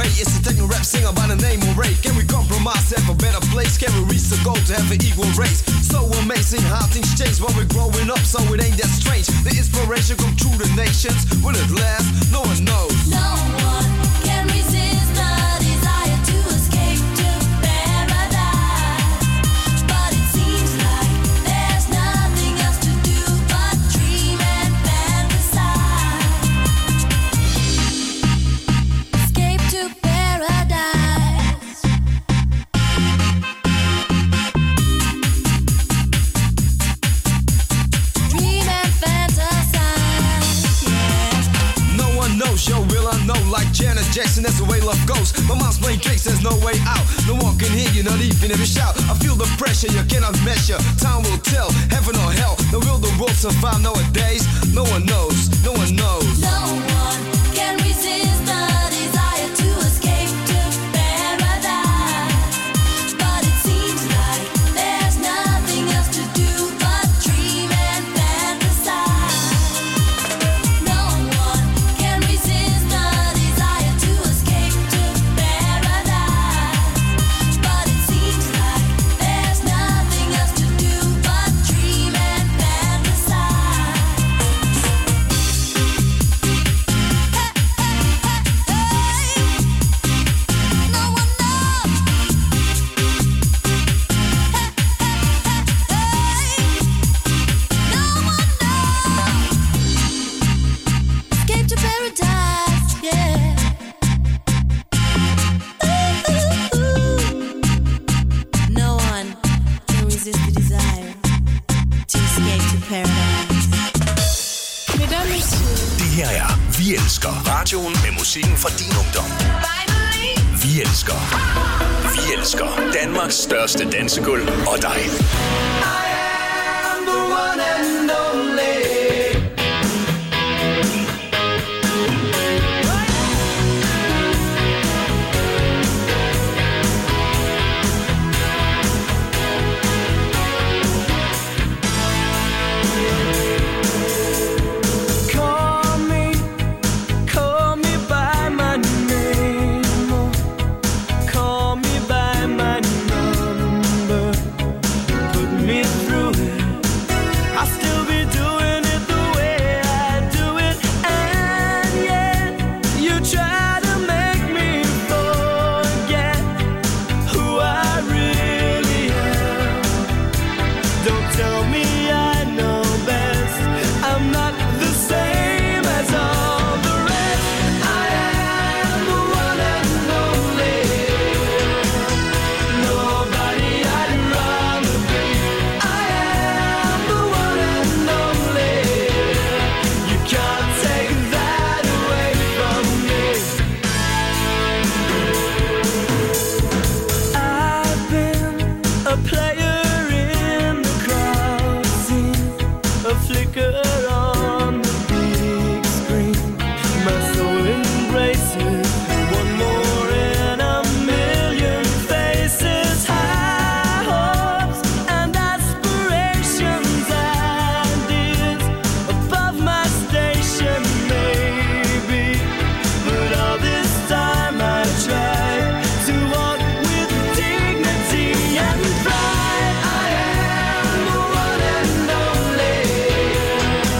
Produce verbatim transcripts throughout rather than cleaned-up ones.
way. It's a techno rap singer by the name of Ray. Can we compromise, have a better place? Can we reach the goal to have an equal race? So amazing how things change while we're growing up, so it ain't that strange. The inspiration come through the nations. Will it last? No one knows. No one can resist the desire to escape to paradise. But it seems like there's nothing else to do but dream and fantasize. Escape to paradise. Dream and fantasize. Yeah. No one knows, yo, will I know? Like Janet Jackson, that's the way love goes. My mom's playing tricks, there's no way out. No one can hear you, not even if you shout. I feel the pressure, you cannot measure. Time will tell, heaven or hell. Now will the world survive nowadays? No one knows, no one knows. No one can resist the desire to escape to paradise. But it seems like there's nothing else to do but dream and fantasize. No one can resist the desire to escape to paradise. But it seems like there's nothing else to do but dream and fantasize. No one knows. No one knows. Escape to paradise, yeah. Ooh, ooh, ooh. No one can resist the desire to escape to paradise. Mesdames, messieurs, Det her er Vi Elsker. Radioen med musikken fra din ungdom. finally. Vi Elsker. Vi Elsker. Danmarks største dansegulv og dig. Call me, call me by my name, or call me by my number. Put me through it, I'll still be doing it the way I do it. And yet you try to make me forget who I really am. Don't tell me I know best. I'm not the same as all the rest. I am the one and only. Nobody I'd rather be. I am the one and only. You can't take that away from me. I've been a player in the crowd scene, a flicker on the big screen. My soul embraces one more in a million faces. High hopes and aspirations, ideas above my station, maybe. But all this time I tried to walk with dignity and pride. I am the one and only.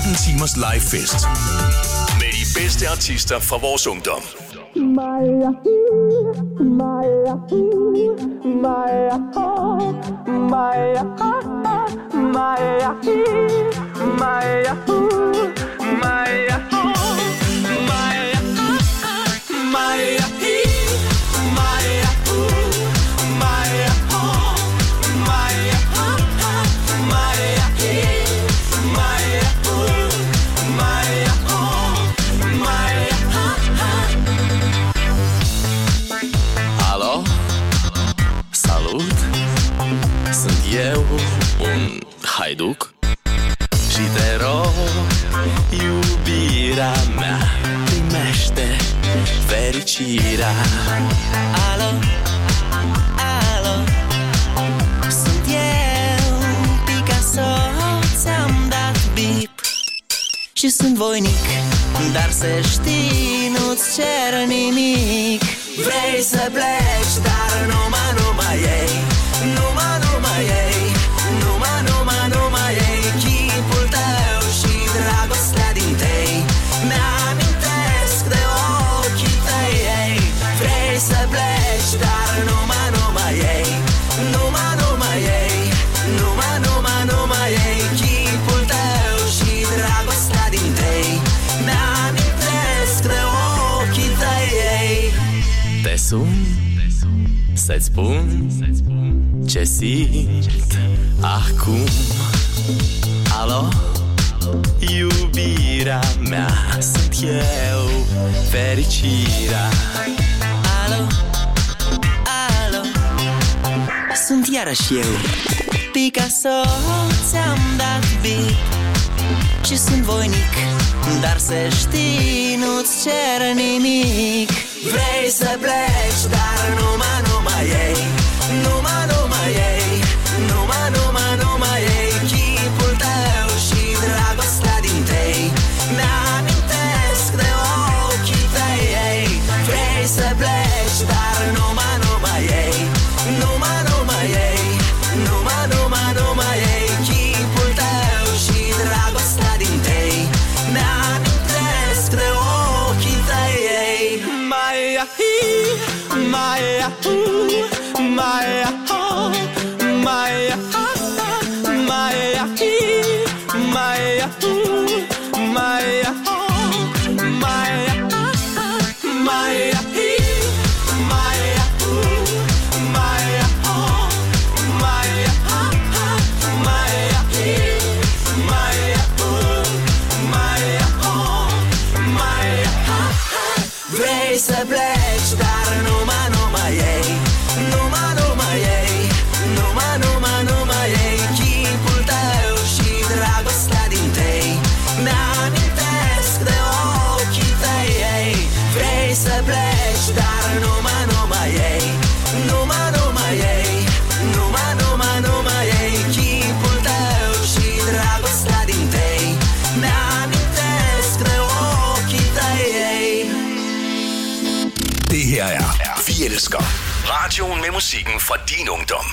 tretten timers live fest. Med de bedste artister fra vores ungdom. Maja, Maja, Maja, Maja, Maja, Maja, Maja, eu un haiduc și te rog, iubirea mea, primește fericirea. Alo, alo, sunt eu, Picasso, ți-am dat bip și sunt voinic, dar să știi, nu-ți cer nimic. Vrei să pleci, dar numai, numai ei, numai, numai ei, numai, numai, numai ei, chipul tău și dragostea din tei, mi-amintesc de ochii tăi, ei. Vrei să pleci, dar numai, numai ei, numai, numai ei, numai, numai, numai ei, chipul tău și dragostea din tei, mi-amintesc de ochii tăi, ei. Te sun, să-ți spun ce simt acum. Alo, iubirea mea, sunt eu, fericirea. Alo, alo, sunt iarăși eu, Picasso, ți-am dat bip și sunt voinic, dar să știi, nu-ți cer nimic. Vrei să pleci, dar numai, numai ei, numai, numai ei, numai, numai, numai ei, chipul tău și dragostea din tei, mi-amintesc de ochii tăi, ei. Vrei să pleci, dar numai, numai ei, numai, numai ei, numai, numai, numai ei, chipul tău și dragostea din tei, mi-amintesc de ochii tăi, ei. Maja, Maja, Maja, Maja, Maja, Maja, Maja, Maja, Vrei să pleci, dar numai, numai ei, numai, numai ei, numai, numai, numai ei, chipul tău și dragostea din tei, mi-amintesc de ochii tăi, ei. Vrei să pleci, dar numai, numai ei, numai, numai ei, numai, numai, numai ei, chipul tău și dragostea din tei, mi-amintesc de ochii tăi, ei. Det her er Vi Elsker. Radioen med musikken fra din ungdom.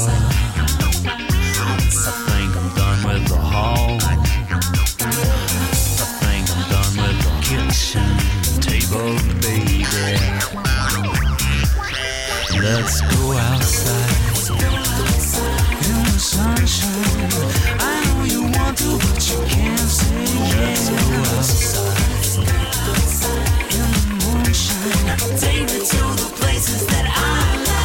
I think I'm done with the hall. I think I'm done with the kitchen table, baby. Let's go outside in the sunshine. I know you want to, but you can't say yes. Let's go outside in the moonshine. Take me to the places that I love.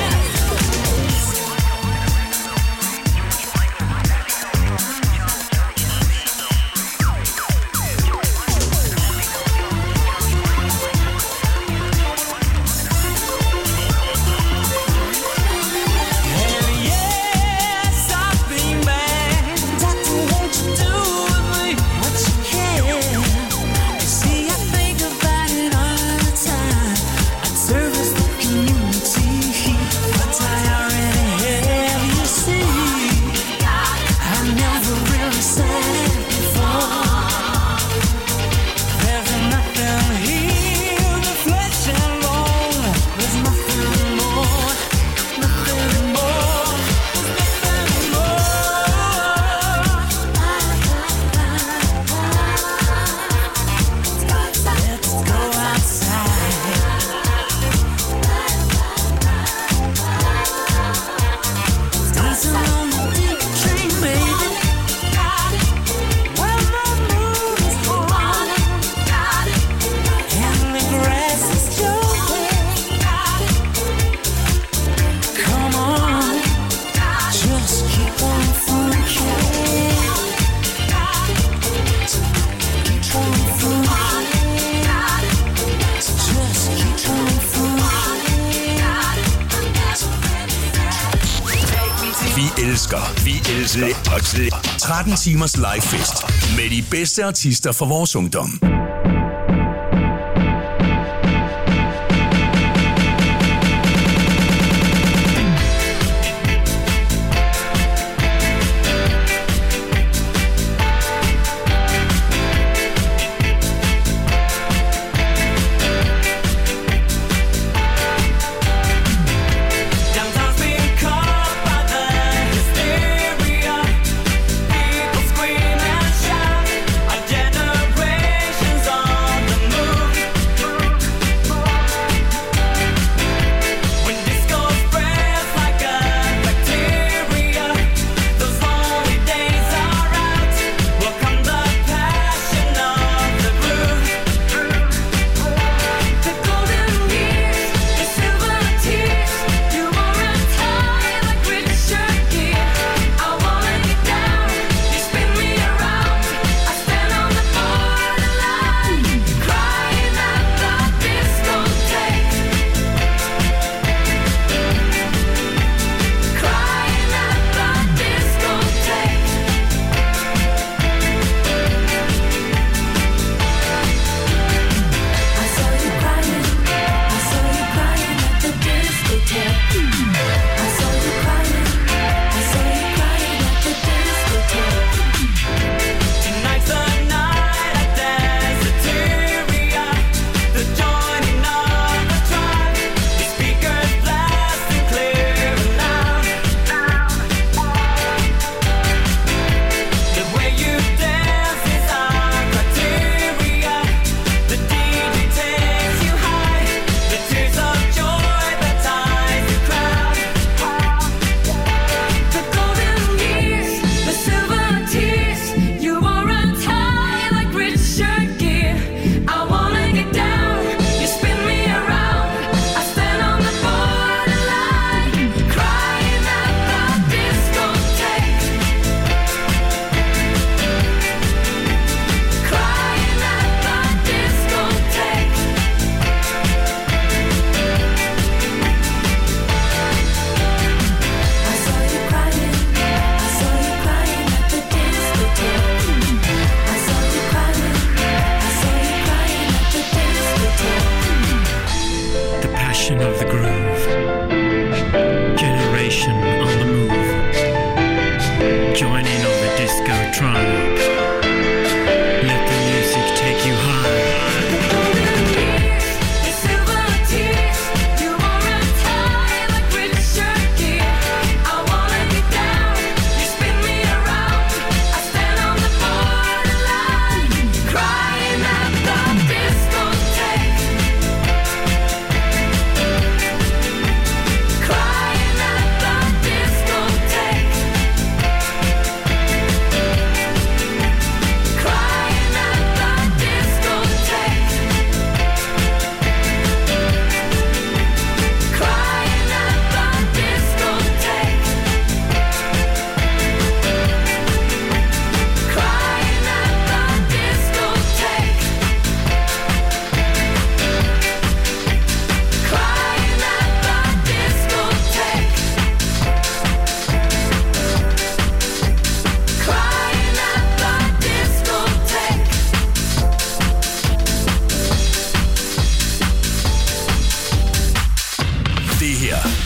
tretten timers livefest med de bedste artister fra vores ungdom. Generation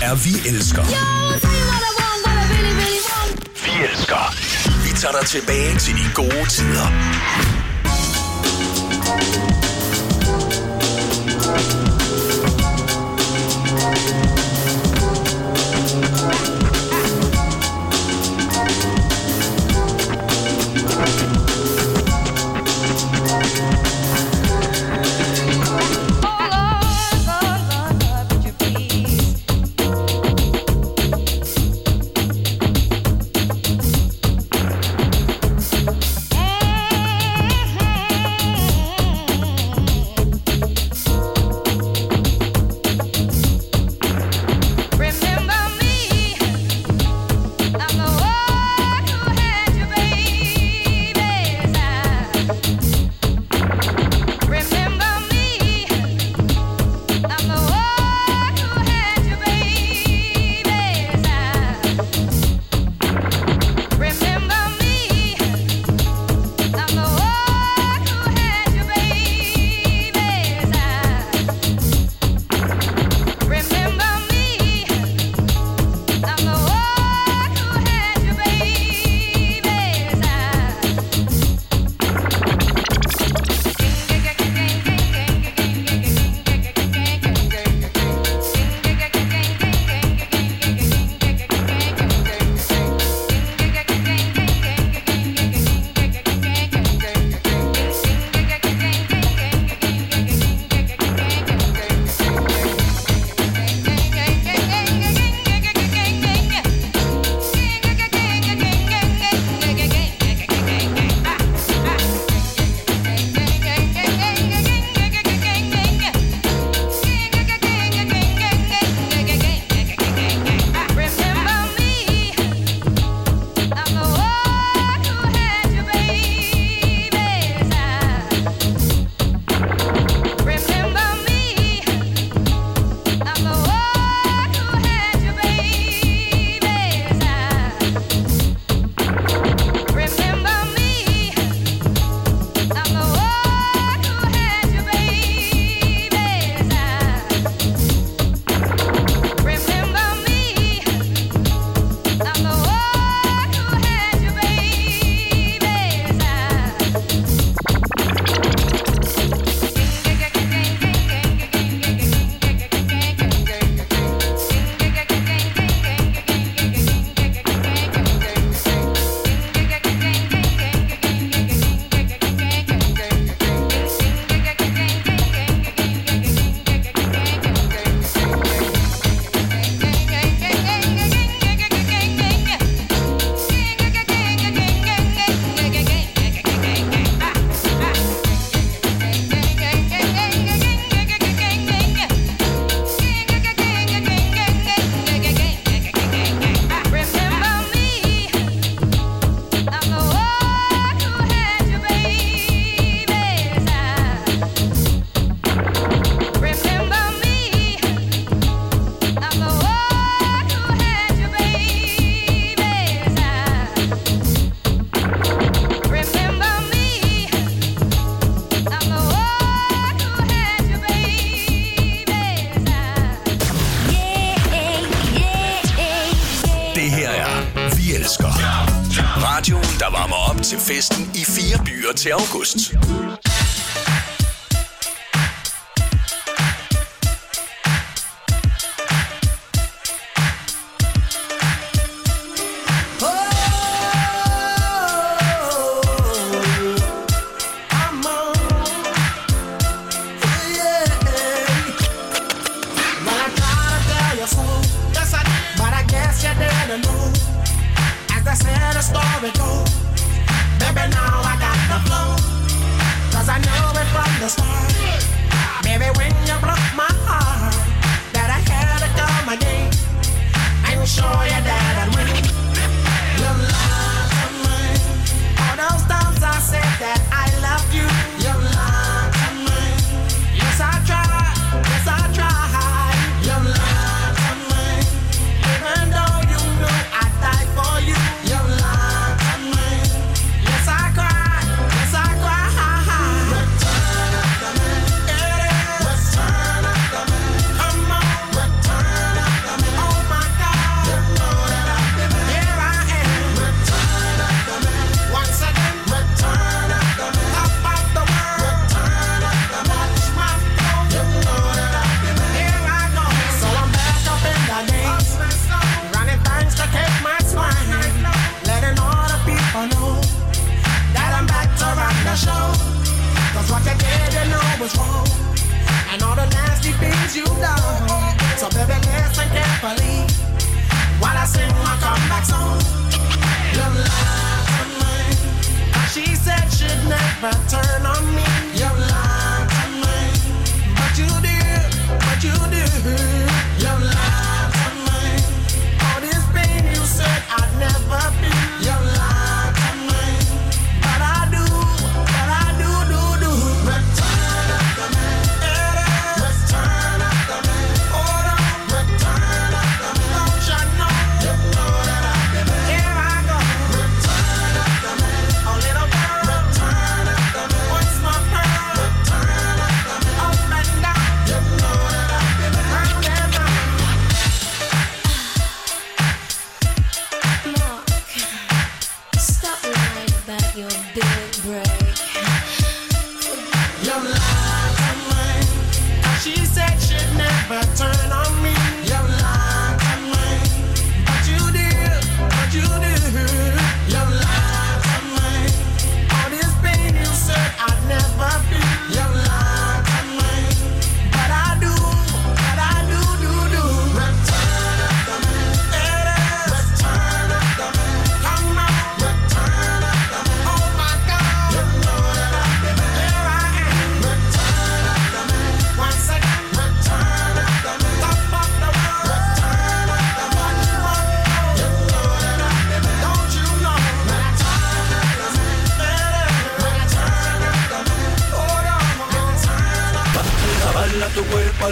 er Vi Elsker. Vi Elsker. Vi tager dig tilbage til de gode tider. Radioen, der varmer op til festen i fire byer til august. Oh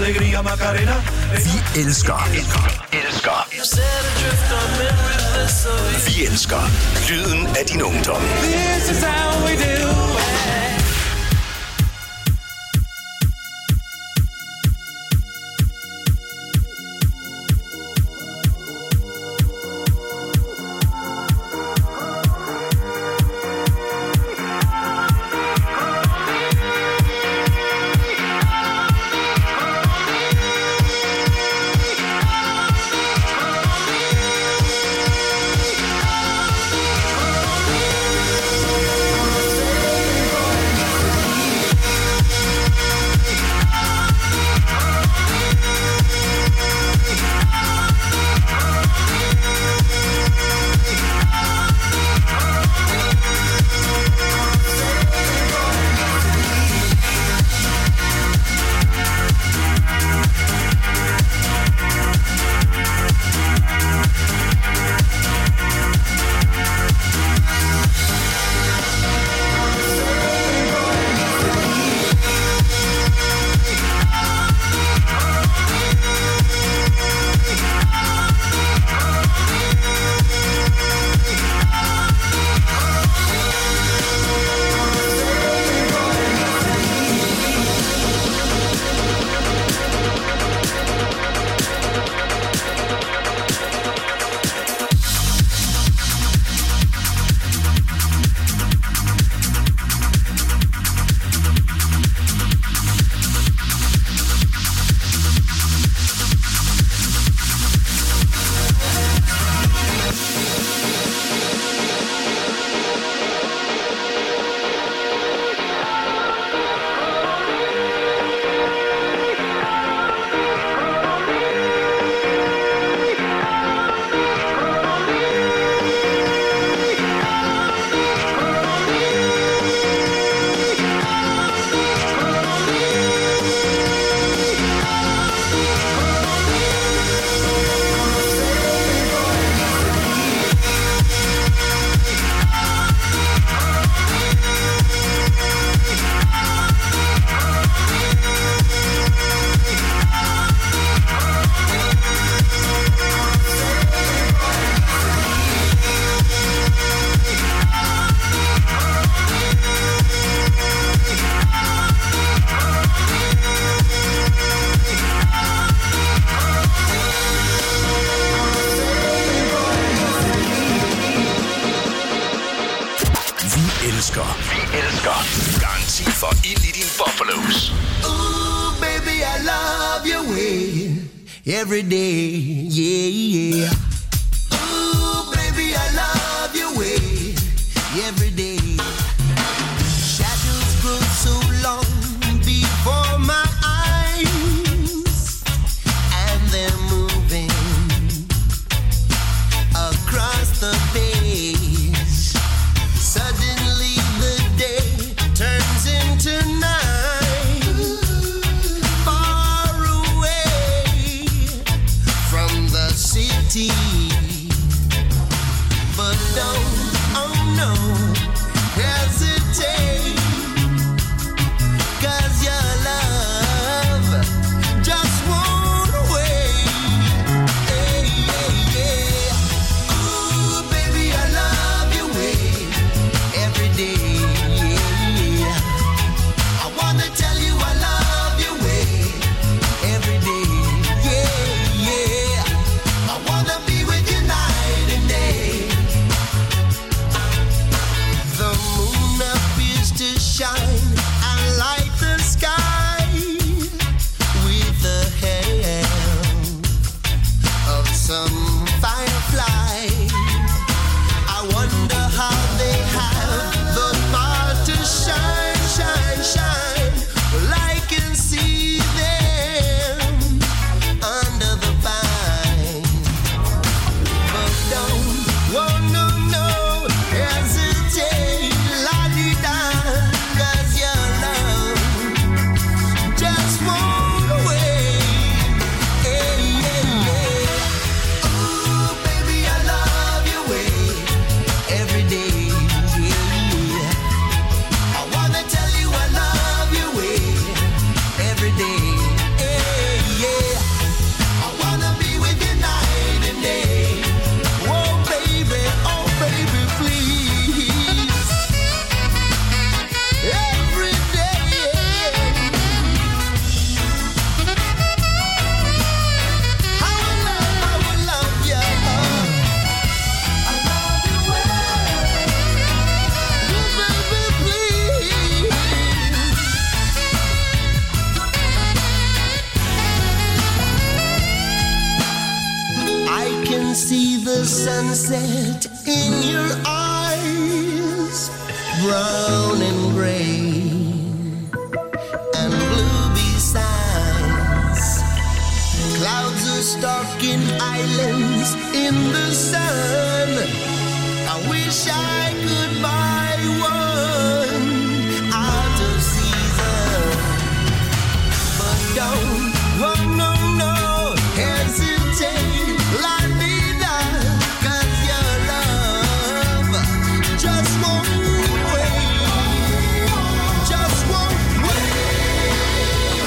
alegría Macarena. Vi elsker. Elsker. Vi elsker lyden af din ungdom. This is how we do it. elsker. Vi elsker. Garanti for ild i din buffalos. Ooh, baby, I love your way every day, yeah, yeah. Ooh, baby, I love your way every day. Shadows grow so long before my eyes, and they're moving across the page. Suddenly the day turns into night, far away from the city. But don't, oh no, hesitate, 'cause your love just won't wait. Hey, yeah, yeah. Ooh, baby, I love your way every day, yeah. I wanna tell you I love your way every day, yeah, yeah. I wanna be with you night and day. sunset in your eyes, brown and gray and blue besides. Clouds are stalking islands in the sun. I wish I could buy one out of season, but don't, oh no, no, hesitate, let me down, 'cause your love just won't wait, just won't wait.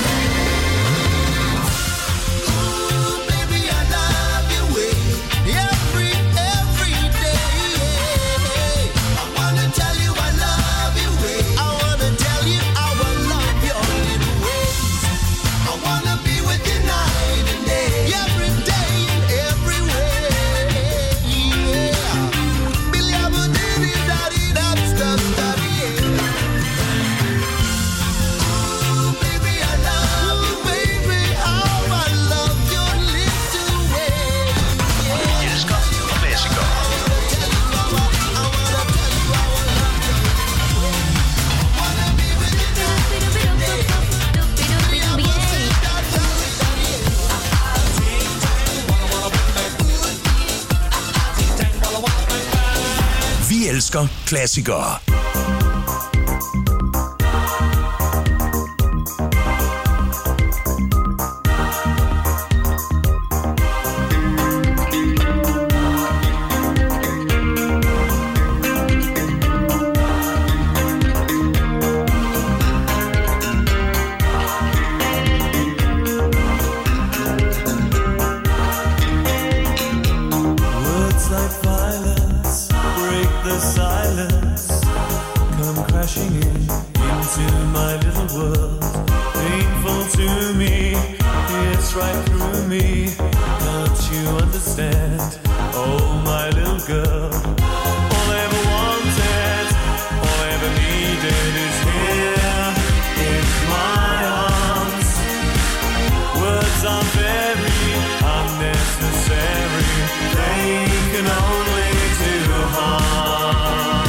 Ooh, baby, I love your way, every, every day. I wanna tell you I love your way, I wanna tell you how I love your little ways. I wanna be with you night and day, every day and every way. Yeah. Billy Abba diddy daddy dab stub daddy. Ooh, baby, I love you, baby. How I love your little way. Yeah. Elsker klassikere. I wanna tell you how I, I wanna tell you how I love you. Wanna be with you night and day. Billy Abba say that daddy daddy. Vi elsker klassikere. Words like violence break the silence, come crashing in into my little world. Painful to me, it's right through me. Don't you understand? Oh, my little girl. All I ever wanted, all I ever needed is here in my arms. Words are very unnecessary, they can only do harm.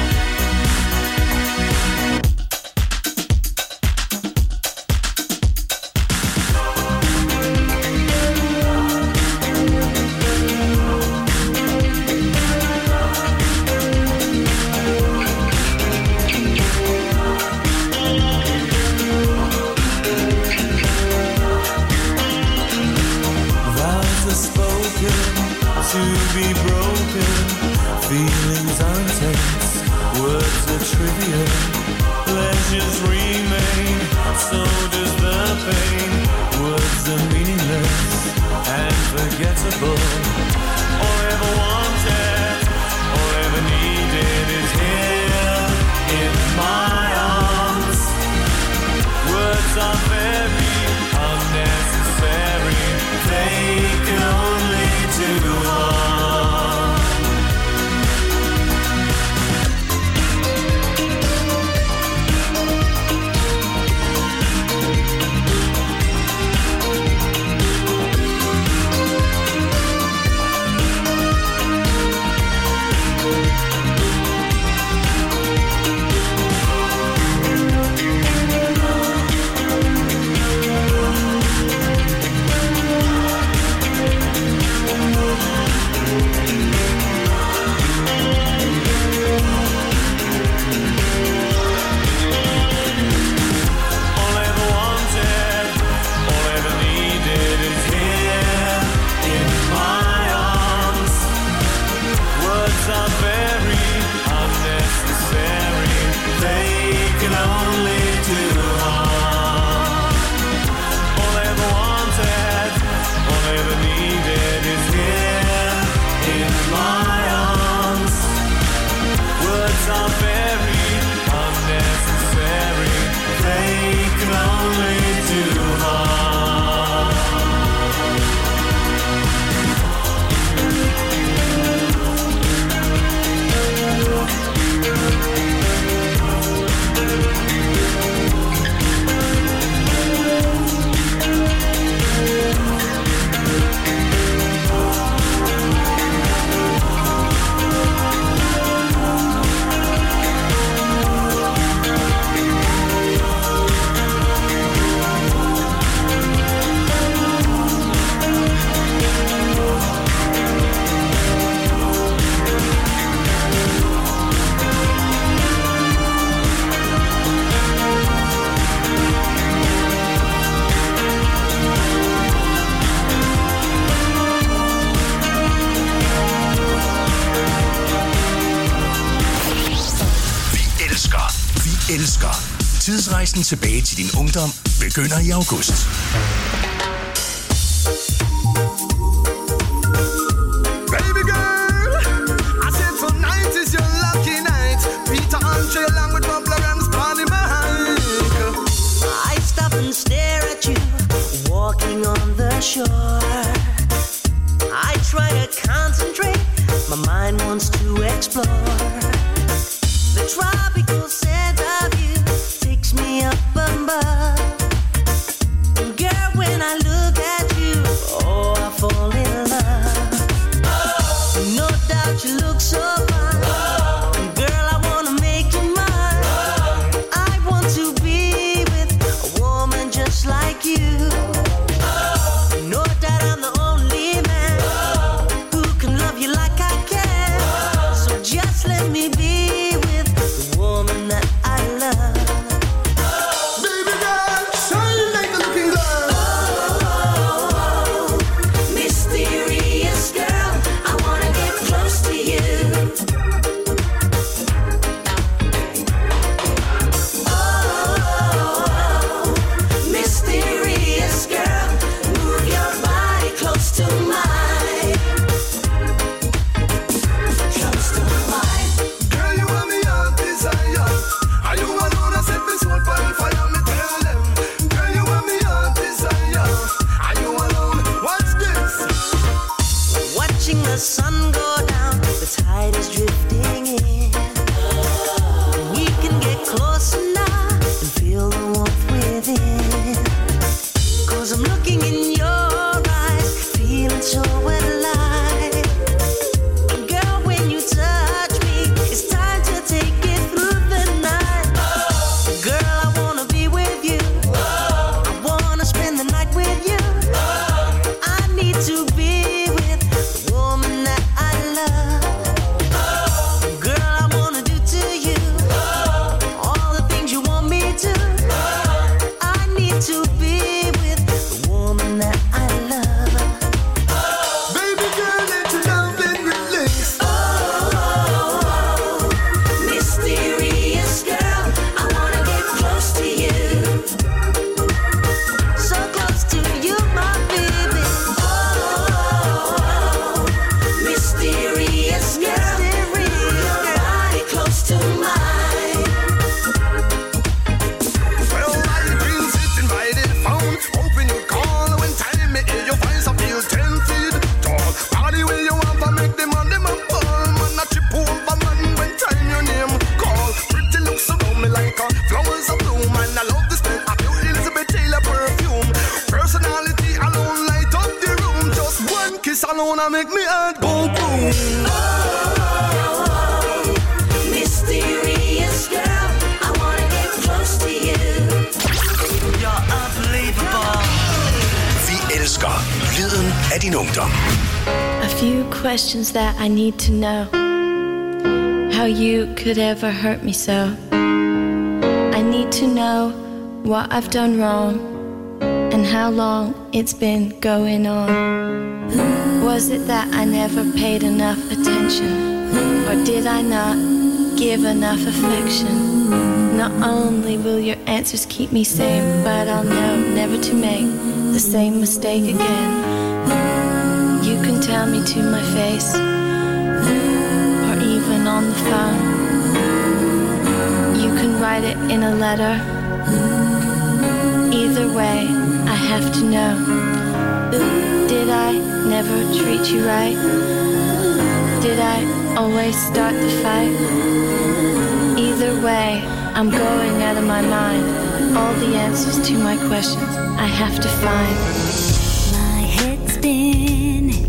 Vows are spoken to be broken, feelings are intense, words are trivial, pleasures remain, so does the pain. Words are meaningless and forgettable. All I ever wanted, all I ever needed is here in my arms. Words are very unnecessary, they can only do harm. All I ever wanted, all I ever needed is here in my arms. Words are very unnecessary, they can only do harm. All I ever wanted, all I ever needed is here in my arms. Words are very unnecessary, they can only do harm. elsker. Tidsrejsen tilbage til din ungdom begynder i august. Baby girl, I said tonight is your lucky night. Peter Andre along with Bubbler and Spotty Mike. I stop and stare at you, walking on the shore. I try to concentrate, my mind wants to explore. The tropical scent of you takes me up above. Girl, when I look at you, oh, I fall in love. No doubt you look so fine. Girl, I wanna make you mine. I want to be with a woman just like you. No doubt I'm the only man who can love you like I can. So just let me be with the woman that I love. Baby girl, shine like a looking girl. Mysterious girl, I wanna get close to you. Oh, mysterious girl, move your body close to mine. Close to mine. Girl, you are me heart desire. Are you alone? I set this world on fire. Me tell them. Girl, you are me heart desire. Are you alone? What's this? Watching the sun go down, the tide is drifting in. We can get closer now and feel the warmth within. Cause I'm looking in your eyes, feeling so alive. Girl, when you touch me, it's time to take it through the night. Girl, I wanna be with you. I wanna spend the night with you. I need to be with the woman that I love. Girl, I wanna do to you all the things you want me to. I need to be with the woman that I love. Baby girl, let your loving release. Oh, mysterious girl, I wanna get close to you. So close to you, my baby. Oh, mysterious girl, move your body close to mine. Well, I've been sitting by the phone, hoping you call when time me hear your voice. I feel ten feet tall. Party where you want to make them on them a ball. Man, I trip over man when time your name call. Pretty looks around me like a flowers of bloom. And I love the smell of your Elizabeth Taylor perfume. Personality alone light up the room. Just one kiss alone I make me heart go boom. Mysterious girl, I wanna get close to you. You're unbelievable. Vi elsker lyden af din ungdom. A few questions that I need to know. How you could ever hurt me so. I need to know what I've done wrong and how long it's been going on. Was it that I never paid enough attention? Or did I not give enough affection? Not only will your answers keep me sane, but I'll know never to make the same mistake again. You can tell me to my face, or even on the phone. You can write it in a letter. Either way, I have to know. Did I never treat you right? Did I always start the fight? Either way, I'm going out of my mind. All the answers to my questions I have to find. My head's spinning.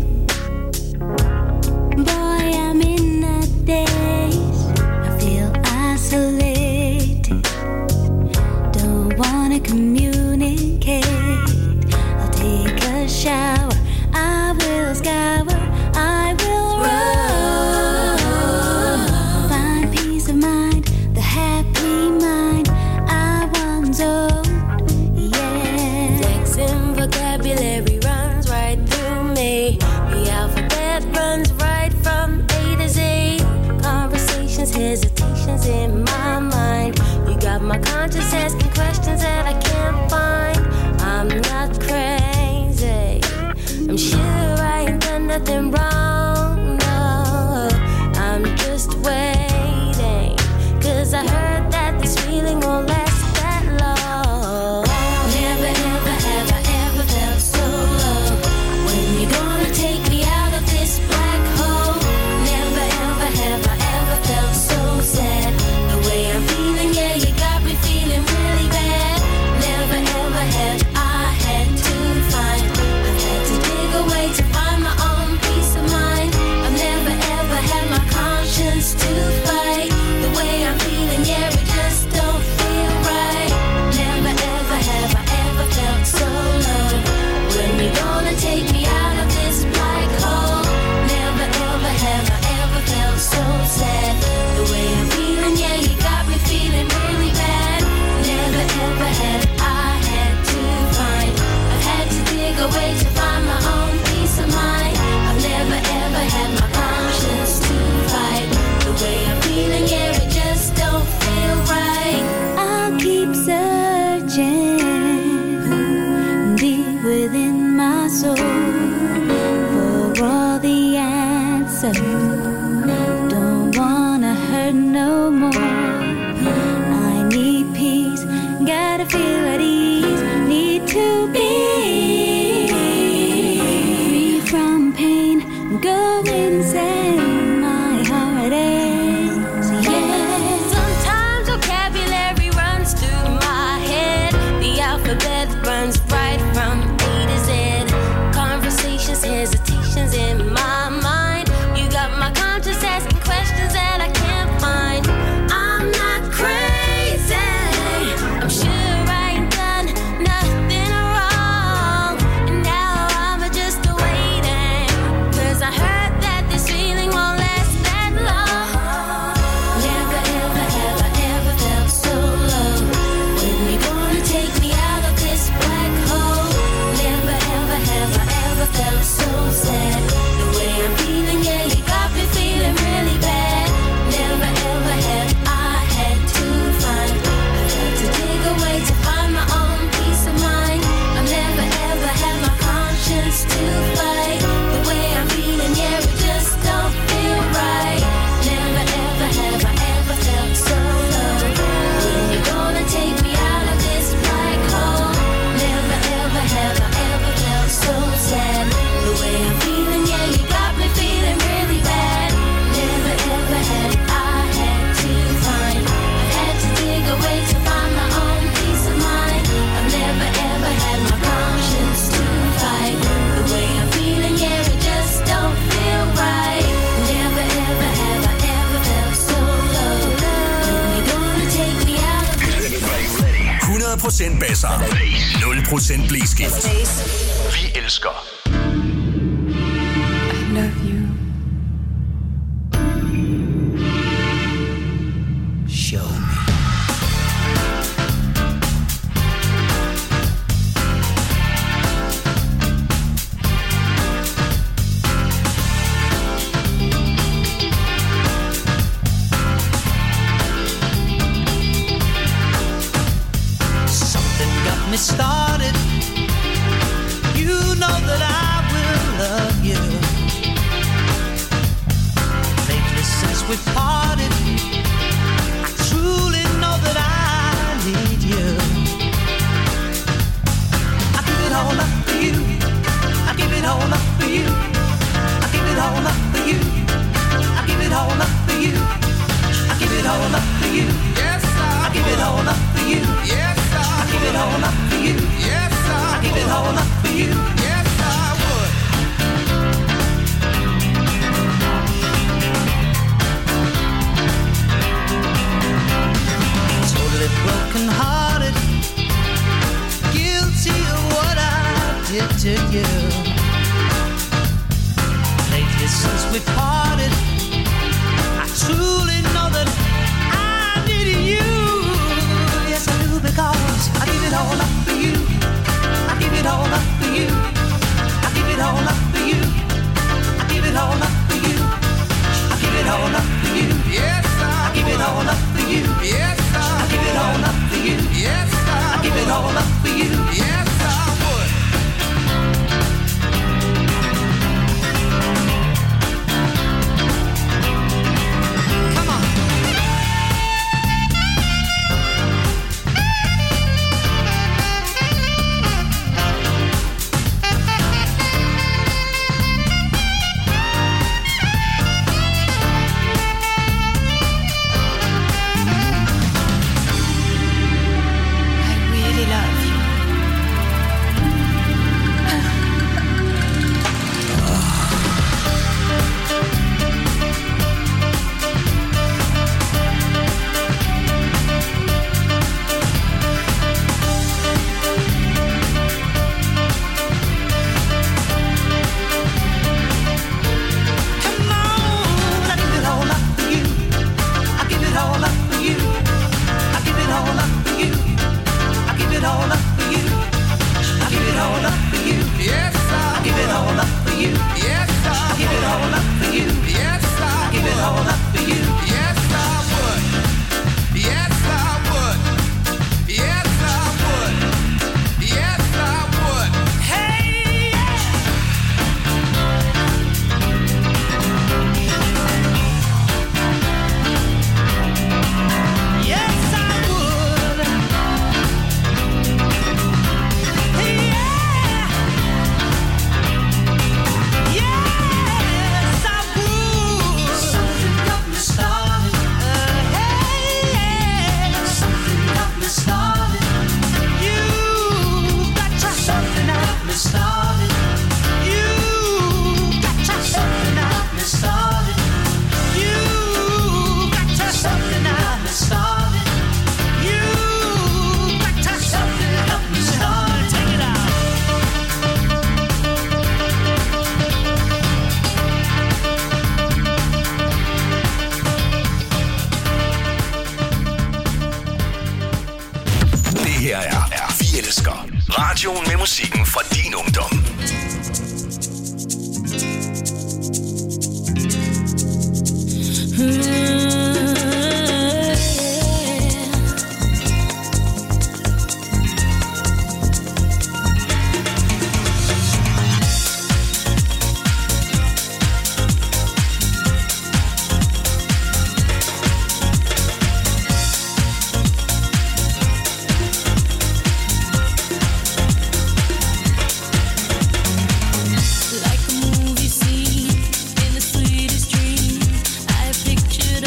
Boy, I'm in a daze. I feel isolated. Don't wanna communicate. I'll take a shower. I will scour. I will run. Find peace of mind, the happy mind I once owned. Yeah. Flexing vocabulary runs right through me. procent basser. nul procent blæskift. Vi elsker I love you. Show me. Me started. You know that I will love you. Lately since we parted, I truly know that I need you. I give it all up for you. I give it all up for you. I give it all up for you. I give it all up for you. I give it all up for you. Yes, I give it all up for you. Yes, I give it all up for you. Yes, I give it all up for you. Yes, I would. Totally broken hearted, guilty of what I did to you. Lately since we parted, I truly know that I need you. Yes, I do, because I give it all up for you. I give it all up for you. I give it all up for you. I give it all up for you. I give it all up for you. Yes, I give it all up for you. Yes, I give it all up for you. Yes, I give it all up for you. Yes, I would. Come on. Radioen med musikken fra din ungdom. Like a movie scene in the sweetest dream, I pictured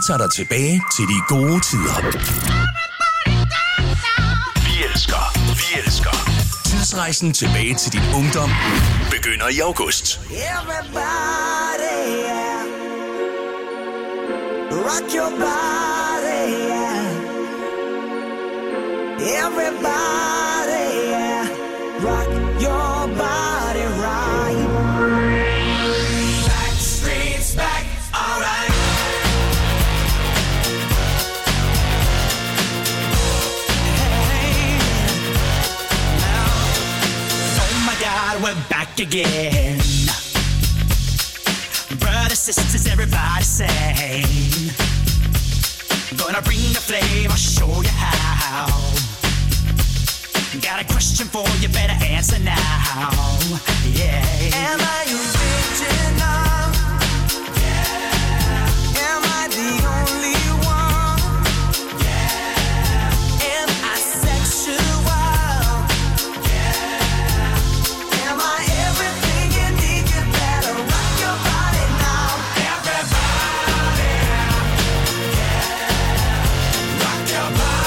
tager dig tilbage til de gode tider. Vi elsker, vi elsker. Tidsrejsen tilbage til din ungdom begynder i august. Everybody, yeah. Rock your body, yeah. Everybody, yeah. Rock your body right. Backstreet's back, alright. Hey, now, oh my God, we're back again. Brothers, sisters, everybody sing. Gonna bring the flame, I'll show you how. Got a question for you, better answer now. Yeah. Am I original? Yeah. Am I the only one? Yeah. Am I sexual? Yeah. Am I everything you need? You better rock your body now. Everybody, yeah. Rock your body.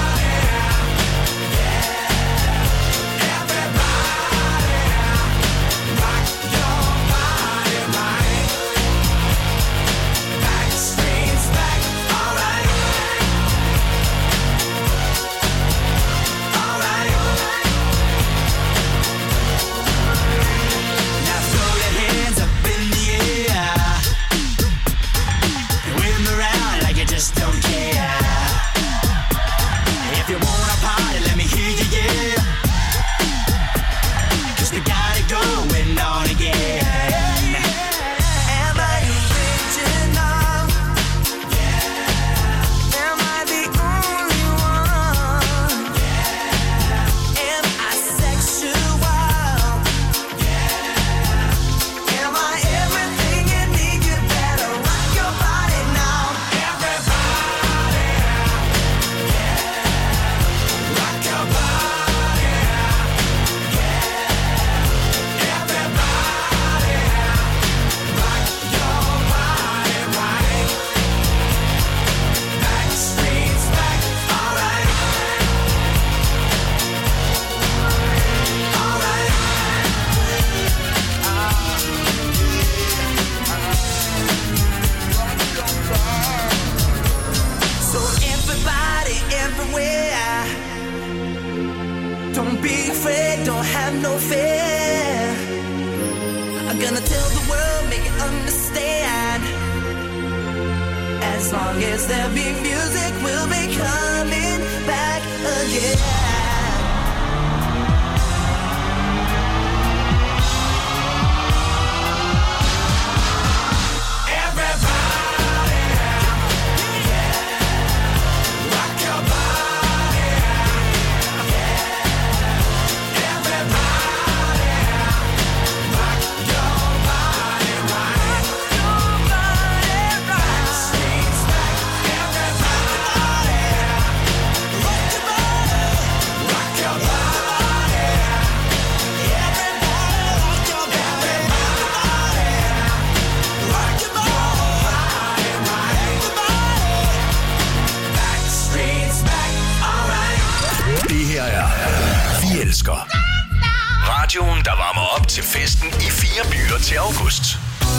Radioen, der varmer op til festen i fire byer til august.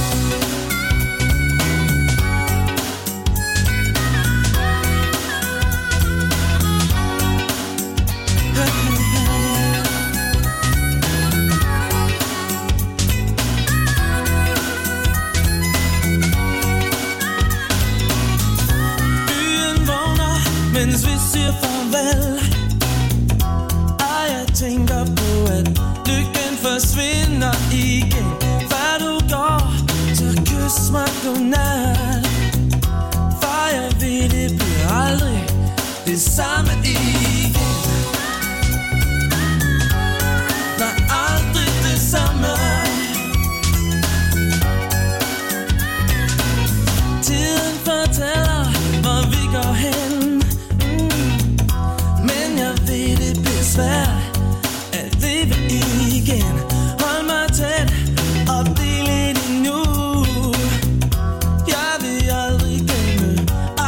Byen vågner, mens vi siger farvel. Og jeg tænker på, at lykken forsvinder igen. Før du går, så kys mig godnat. For jeg ved, det bliver aldrig det samme igen. Nej, aldrig det samme. Tiden fortæller, hvor vi går hen. mm. Men jeg ved, det bliver svært at leve igen. Hold mig tæt og bliv lidt endnu. Jeg vil aldrig glemme,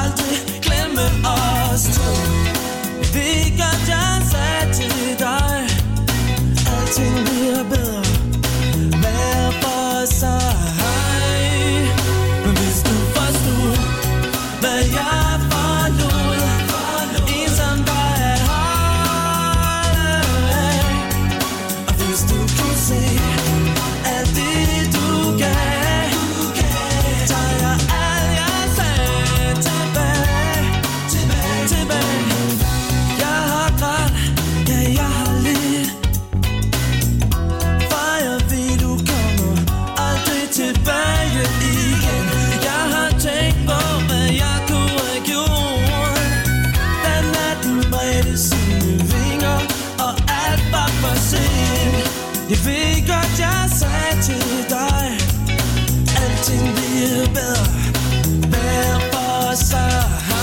Jeg ved godt, jeg sagde til dig, alting bliver bedre, hver for sig.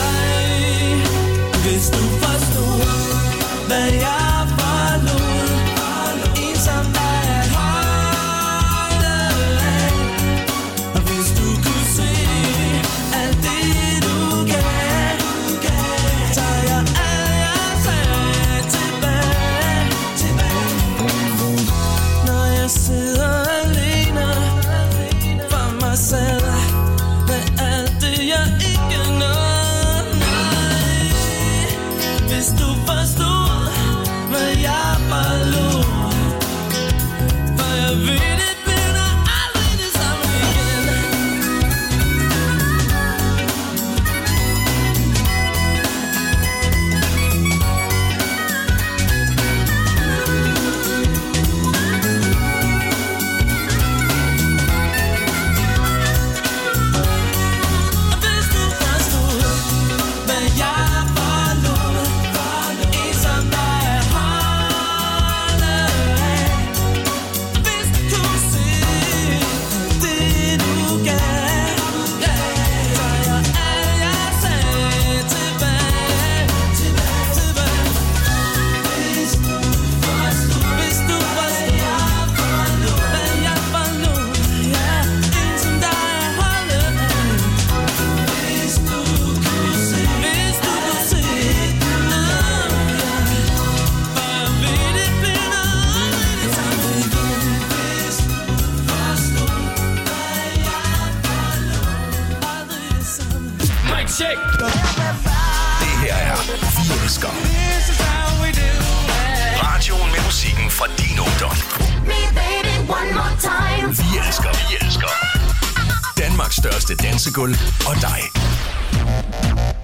Hvis du forstod, hvad jeg forlod, en som dig at holde af. Og hvis du kunne se alt det du gav, tager jeg alt jeg sagde tilbage, tilbage. Når jeg sidder alene for mig selv, med alt det jeg ikke nåede. Nej, hvis du forstod, hvad jeg forlod, for jeg ved, det bliver aldrig det samme igen. Hvis du forstod, hvad jeg forlod, en som dig at holde af. Hvis du kunne se det du gav, tager jeg alt jeg sagde tilbage, tilbage, tilbage. Hvis du forstod, hvis du forstod, hvad jeg forlod, ja, en som dig at holde af. Hvis du kunne se, hvis du kunne se, nå, ja, for jeg ved, det bliver aldrig det samme igen. Hvis du forstod, hvad jeg forlod, aldrig det samme. Mike check. Det her er Vi Elsker. This is how we do it. Radioen med musikken fra din ungdom. Me baby one more time. Vi elsker, vi elsker. Danmarks største dansegulv og dig.